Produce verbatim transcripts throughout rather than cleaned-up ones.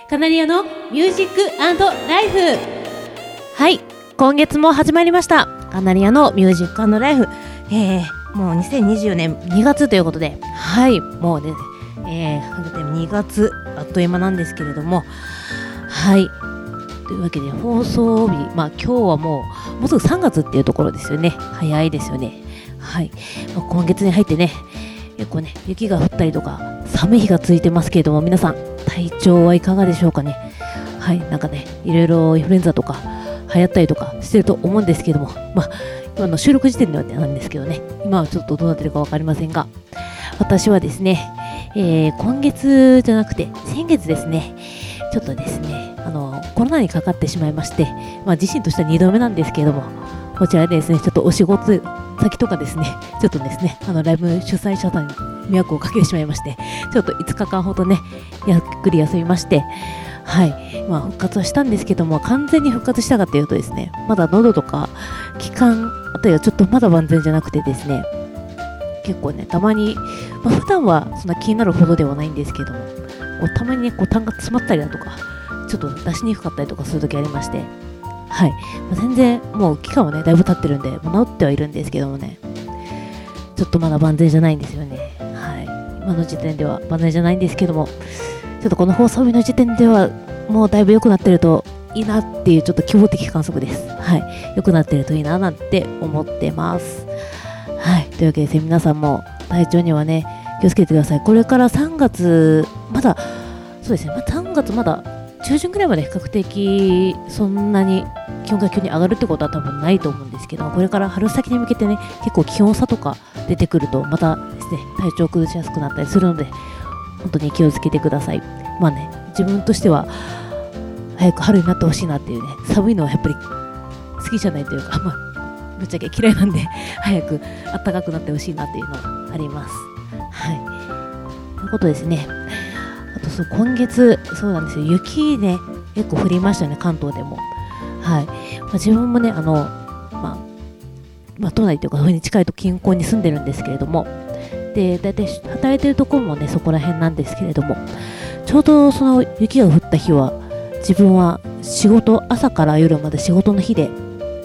カナリアのミュージック&ライフ。はい、今月も始まりましたカナリアのミュージック&ライフ。えー、もうにせんにじゅうねんにがつということで、はい、もうね、えー、にがつあっという間なんですけれども、はい、というわけで放送日、まあ今日はもうもうすぐさんがつっていうところですよね。早いですよね。はい、まあ、今月に入ってね、結構ね雪が降ったりとか寒い日が続いてますけれども、皆さん体調はいかがでしょうかね。はい、なんかねいろいろインフルエンザとか流行ったりとかしてると思うんですけども、まあ今の収録時点ではなんですけどね、今はちょっとどうなってるか分かりませんが、私はですね、えー、今月じゃなくて先月ですね、ちょっとですねあのコロナにかかってしまいまして、まあ自身としてはにどめなんですけれども、こちらでですねちょっとお仕事先とかですね、ちょっとですねあのライブ主催者さんに迷惑をかけてしまいまして、ちょっといつかかんほどねゆっくり休みまして、はい、まあ復活はしたんですけども、完全に復活したかというとですね、まだ喉とか気管あたりはちょっとまだ万全じゃなくてですね、結構ねたまに、まあ、普段はそんな気になるほどではないんですけども、こうたまにねこう痰が詰まったりだとか、ちょっと出しにくかったりとかするときありまして、はい、まあ、全然もう期間はねだいぶ経ってるんで、もう治ってはいるんですけどもね、ちょっとまだ万全じゃないんですよね。はい、今の時点では万全じゃないんですけども、ちょっとこの放送日の時点ではもうだいぶ良くなってるといいなっていう、ちょっと希望的観測です。はい、良くなってるといいななんて思ってます。はい、というわけでですね、皆さんも体調にはね気をつけてください。これからさんがつ、まだそうですね、まあ、さんがつまだ中旬くらいまで比較的そんなに気温が急に上がるってことは多分ないと思うんですけど、これから春先に向けてね結構気温差とか出てくるとまたですね体調を崩しやすくなったりするので、本当に気をつけてください。まあね、自分としては早く春になってほしいなっていうね、寒いのはやっぱり好きじゃないというか、まあぶっちゃけ嫌いなんで早く暖かくなってほしいなっていうのがあります。はい、ということですね。あとそう今月そうなんですよ、雪ね結構降りましたね、関東でも。はい、まあ、自分もねあの、まあ、まあ都内というかそれに近いと近郊に住んでるんですけれども、でだいたい働いてるところもねそこら辺なんですけれども、ちょうどその雪が降った日は自分は仕事、朝から夜まで仕事の日で、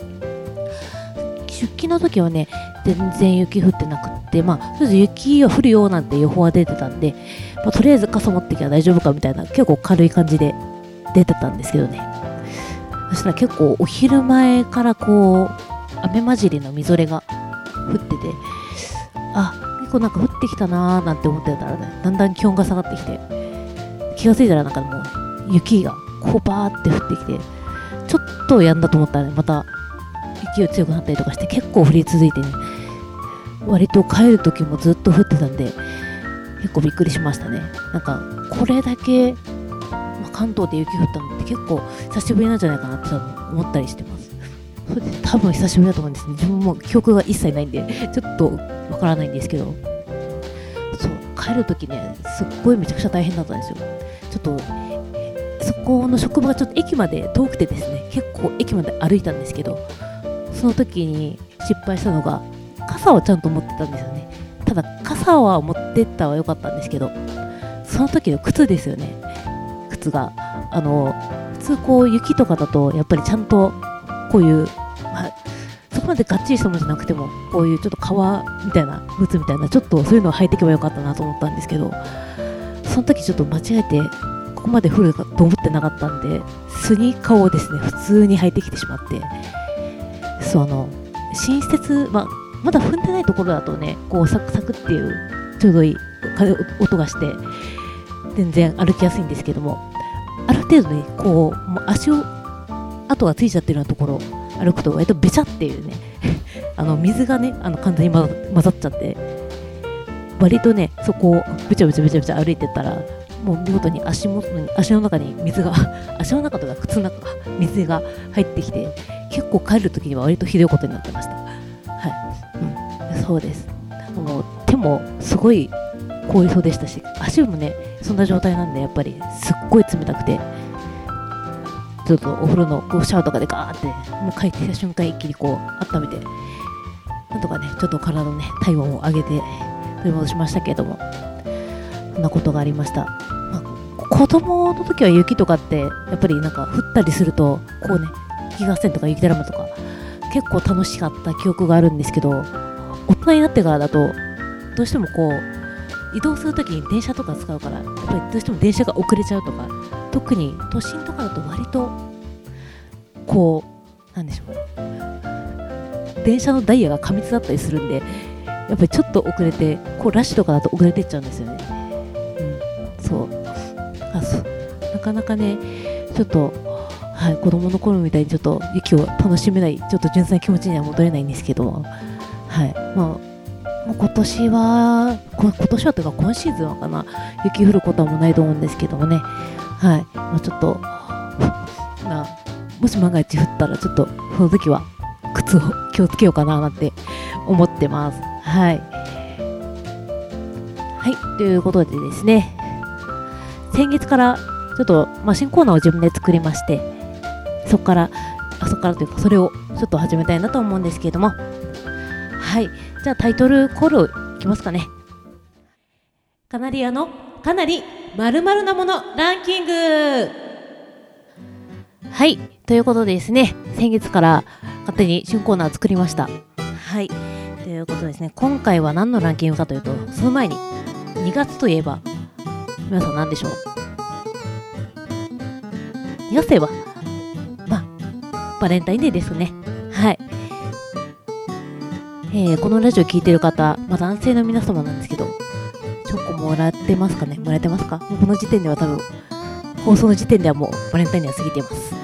出勤の時はね全然雪降ってなくって、まあとりあえず雪は降るよなんて予報は出てたんで、まあ、とりあえず傘持ってきゃ大丈夫かみたいな結構軽い感じで出てたんですけどね、そしたら結構お昼前からこう雨混じりのみぞれが降ってて、あ、結構なんか降ってきたなーなんて思ってたらね、だんだん気温が下がってきて、気がついたらなんかもう雪がこうバーって降ってきて、ちょっとやんだと思ったらねまた雪が強くなったりとかして、結構降り続いてね、割と帰る時もずっと降ってたんで結構びっくりしましたね。なんかこれだけ、まあ、関東で雪降ったのって結構久しぶりなんじゃないかなって多分思ったりしてます。それで多分久しぶりだと思うんですね。自分も記憶が一切ないんでちょっとわからないんですけど、そう帰る時ねすっごいめちゃくちゃ大変だったんですよ。ちょっとそこの職場がちょっと駅まで遠くてですね、結構駅まで歩いたんですけど、その時に失敗したのが傘をちゃんと持ってたんですよね。ただ傘は持ってったは良かったんですけど、その時の靴ですよね。靴があの普通こう雪とかだとやっぱりちゃんとこういう、まあ、そこまでがっちりしたものじゃなくてもこういうちょっと革みたいなブーツみたいなちょっとそういうのを履いていけばよかったなと思ったんですけど、その時ちょっと間違えてここまで降るかと思ってなかったんで、スニーカーをですね普通に履いてきてしまって、そうあの新施設、まあ、まだ踏んでないところだとねこうサクサクっていうちょうどいい音がして全然歩きやすいんですけども、ある程度ねこうもう足を跡がついちゃってるようなところを歩くと割とべちゃっていうねあの水がねあの完全に混ざ、混ざっちゃって、割とねそこをべちゃべちゃべちゃべちゃ歩いてったらもう見事に足元に足の中に水が足の中とか靴の中が水が入ってきて、結構帰る時には割とひどいことになってました。はい、うん、そうです。もう手もすごい凍りそうでしたし、足もねそんな状態なんでやっぱりすっごい冷たくて、ちょっとお風呂のこうシャワーとかでガーってもう帰ってきた瞬間一気にこう温めて、なんとかねちょっと体のね体温を上げて取り戻しましたけれども、そんなことがありました。まあ、こ子供の時は雪とかってやっぱりなんか降ったりするとこうね、雪合戦とか雪だるまとか結構楽しかった記憶があるんですけど、大人になってからだとどうしてもこう移動する時に電車とか使うから、やっぱりどうしても電車が遅れちゃうとか、特に都心とかだと割とこうなんでしょう、電車のダイヤが過密だったりするんで、やっぱりちょっと遅れてこうラッシュとかだと遅れてっちゃうんですよね。うん、そうあそうなかなかねちょっと、はい、子供の頃みたいにちょっと雪を楽しめない、ちょっと純粋な気持ちには戻れないんですけど、はい、まあ、もう今年はこ今年はというか今シーズンはかな、雪降ることはもうないと思うんですけどもね、はい、まあ、ちょっと、まあ、もし万が一降ったらちょっとその時は靴を気をつけようかななんて思ってます。はいはい、ということでですね、先月からちょっと、まあ、新コーナーを自分で作りまして、そこからあそこからというかそれをちょっと始めたいなと思うんですけれども、はい、じゃあタイトルコールいきますかね。カナリアのかなり〇〇なものランキング。はい、ということでですね、先月から勝手に新コーナーを作りました。はい、ということですね、今回は何のランキングかというと、その前ににがつといえば皆さん何でしょう。にがつといえばまあバレンタインデーですね。はい、えー、このラジオ聞いてる方、まあ、男性の皆様なんですけど、チョコもらってますかね。もらえてますか。もうこの時点では多分放送の時点ではもうバレンタインデーは過ぎています。はい、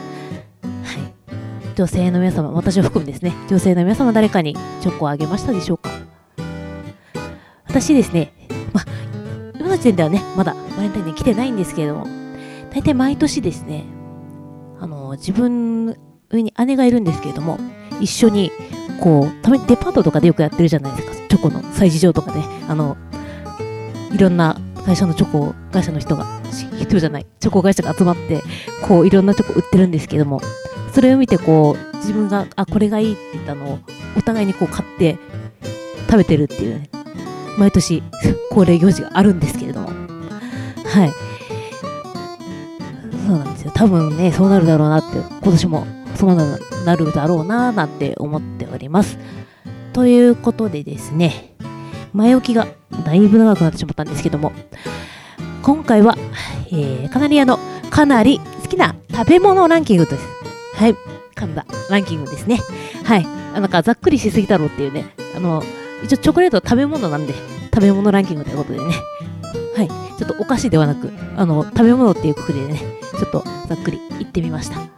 女性の皆様、私を含めですね、女性の皆様誰かにチョコをあげましたでしょうか。私ですね、まあ今の時点ではねまだバレンタインデー来てないんですけれども、大体毎年ですね、あの自分上に姉がいるんですけれども、一緒にこうたまにデパートとかでよくやってるじゃないですか、チョコの催事場とかね、あのいろんな会社のチョコ会社の人が人じゃないチョコ会社が集まってこういろんなチョコ売ってるんですけども、それを見てこう自分があこれがいいって言ったのをお互いにこう買って食べてるっていうね、毎年恒例行事があるんですけれども、はい、そうなんですよ。多分ねそうなるだろうなって、今年もそうなるだろうななんて思っております。ということでですね、前置きがだいぶ長くなってしまったんですけども、今回は、えー、カナリアのかなり好きな食べ物ランキングです。はい、噛んだランキングですね。はい、なんかざっくりしすぎだろうっていうね、あの一応チョコレートは食べ物なんで食べ物ランキングということでね、はい、ちょっとお菓子ではなくあの食べ物っていうくくりでね、ちょっとざっくり言ってみました。はい、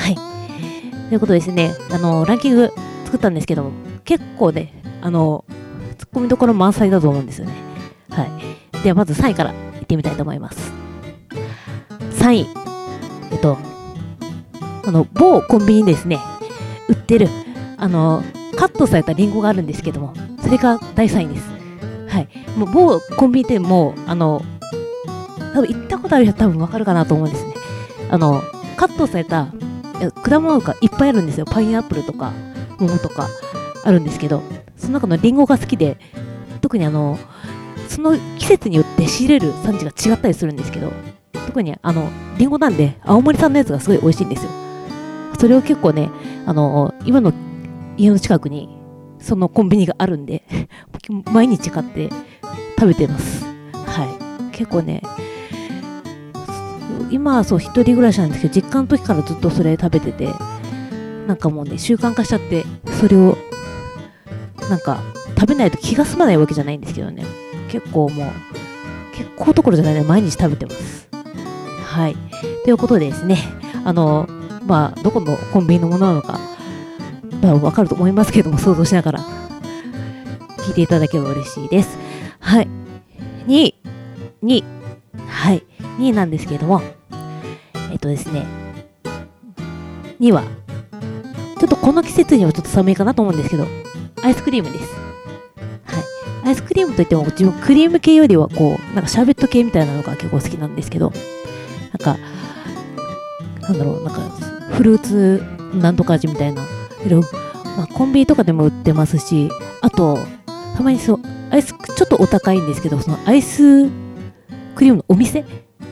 ということですね、あのランキング作ったんですけども、結構ねあのツッコミどころ満載だと思うんですよね。はい、ではまずさんいからいってみたいと思います。さんい、えっとあの某コンビニですね売ってるあのカットされたリンゴがあるんですけども、それがだいさんいです。はい、もう某コンビニ店もあの多分行ったことある人は多分わかるかなと思うんですね。あのカットされた果物がいっぱいあるんですよ。パイナップルとか桃とかあるんですけど、その中のリンゴが好きで、特にあのその季節によって仕入れる産地が違ったりするんですけど、特にあのリンゴなんで青森産のやつがすごい美味しいんですよ。それを結構ね、あの今の家の近くにそのコンビニがあるんで毎日買って食べてます。はい、結構ね、今はそう一人暮らしなんですけど、実家の時からずっとそれ食べてて、なんかもうね習慣化しちゃって、それをなんか食べないと気が済まないわけじゃないんですけどね、結構もう結構どころじゃないね、毎日食べてます。はい、ということでですね、あのまあどこのコンビニのものなのか、まあ、分かると思いますけども、想像しながら聞いていただければ嬉しいです。はい、にい、にい、はい、にいなんですけれども、えっとですね、にいはちょっとこの季節にはちょっと寒いかなと思うんですけど、アイスクリームです。はい、アイスクリームといっても自分クリーム系よりはこうなんかシャーベット系みたいなのが結構好きなんですけど、なんかなんだろう、なんかフルーツなんとか味みたいな、まあ、コンビニとかでも売ってますし、あとたまにそうアイスちょっとお高いんですけど、そのアイスクリームのお店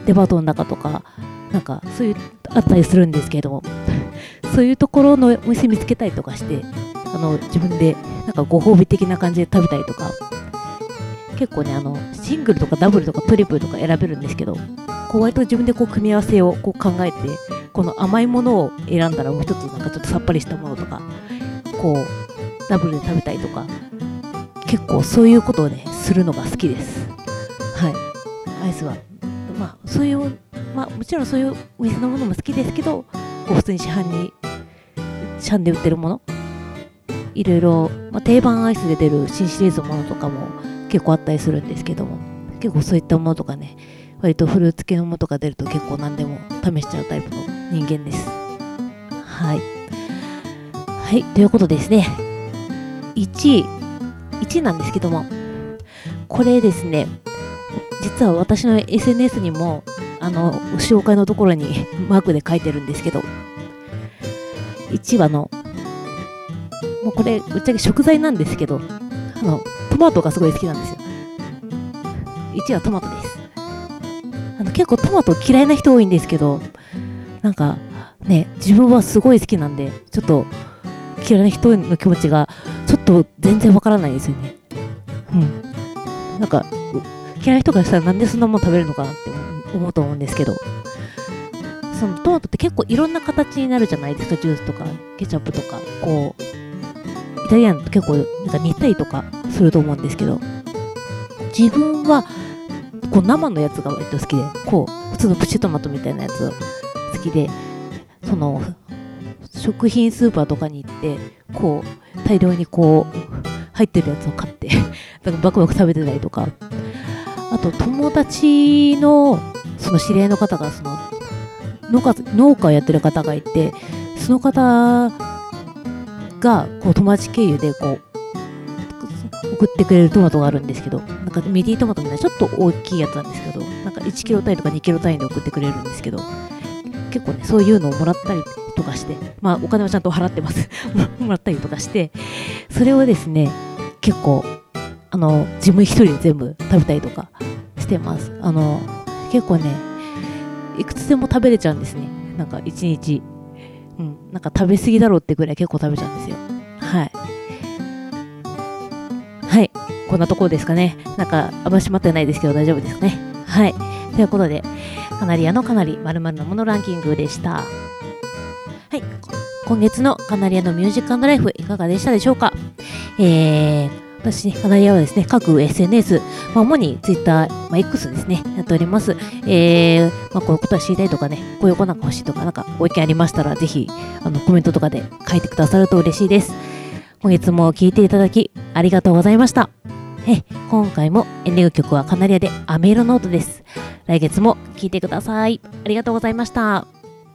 デパートの中とかなんかそういうあったりするんですけれども、そういうところのお店見つけたりとかして、あの自分でなんかご褒美的な感じで食べたりとか、結構ねあのシングルとかダブルとかトリプルとか選べるんですけど、こう割と自分でこう組み合わせをこう考えて、この甘いものを選んだらもう一つなんかちょっとさっぱりしたものとかこうダブルで食べたりとか、結構そういうことをねするのが好きです。はい、アイスはまあそういうまあもちろんそういうお店のものも好きですけど、こう普通に市販に市販で売ってるものいろいろ、まあ、定番アイスで出る新シリーズのものとかも結構あったりするんですけども、結構そういったものとかね、割とフルーツ系のものとか出ると結構何でも試しちゃうタイプの人間です。はいはい、ということでですね、いちいいちいなんですけども、これですね、実は私の エスエヌエス にもあの紹介のところにマークで書いてるんですけど、いちいはのもうこれぶっちゃけ食材なんですけど、あのトマトがすごい好きなんですよ。いちいはトマトです。あの結構トマト嫌いな人多いんですけど、なんかね自分はすごい好きなんで、ちょっと嫌いな人の気持ちがちょっと全然わからないですよね。うん。なんか嫌いな人からしたらなんでそんなもん食べるのかなって思うと思うんですけど、そのトマトって結構いろんな形になるじゃないですか。ジュースとかケチャップとか、こうイタリアンと結構なんか煮たりとかすると思うんですけど、自分はこう生のやつが割と好きで、こう普通のプチトマトみたいなやつ好きで、その食品スーパーとかに行ってこう大量にこう入ってるやつを買ってなんかバクバク食べてたりとか、あと友達のその知り合いの方がその農家農家をやってる方がいて、その方がこう友達経由でこう送ってくれるトマトがあるんですけど、なんかミディトマトみたいなちょっと大きいやつなんですけど、なんかいちキロ単位とかにキロ単位で送ってくれるんですけど、結構ねそういうのをもらったりとかして、まあお金はちゃんと払ってますもらったりとかして、それをですね結構あの自分一人で全部食べたりとかしてます。あの結構ねいくつでも食べれちゃうんですね。なんか一日、うん、なんか食べ過ぎだろうってぐらい結構食べちゃうんですよ。はいはい、こんなところですかね。なんかあんましまってないですけど大丈夫ですかね。はい、ということでカナリアのかなり〇〇なものランキングでした。はい、今月のカナリアのミュージック&ライフいかがでしたでしょうか。えー、私、カナリアはですね、各 エスエヌエス、まあ、主に Twitter、まあ、X ですね、やっております。えー、まあ、こういうことは知りたいとかね、こういう子なんか欲しいとか、なんかご意見ありましたら、ぜひ、あの、コメントとかで書いてくださると嬉しいです。今月も聞いていただき、ありがとうございました。え、今回もエンディング曲はカナリアで飴色ノートです。来月も聞いてください。ありがとうございました。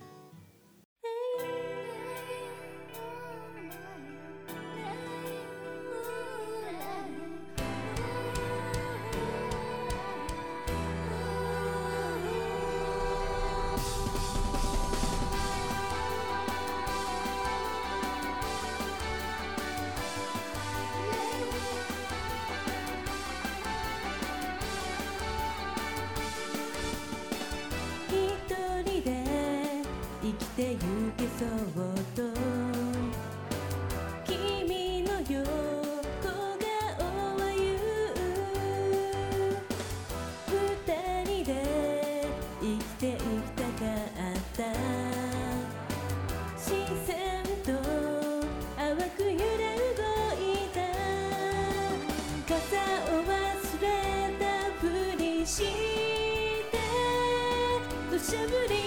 生きてゆけそうと君の横顔は言う、二人で生きていきたかった、自然と淡く揺れ動いた、傘を忘れたふりして土砂降り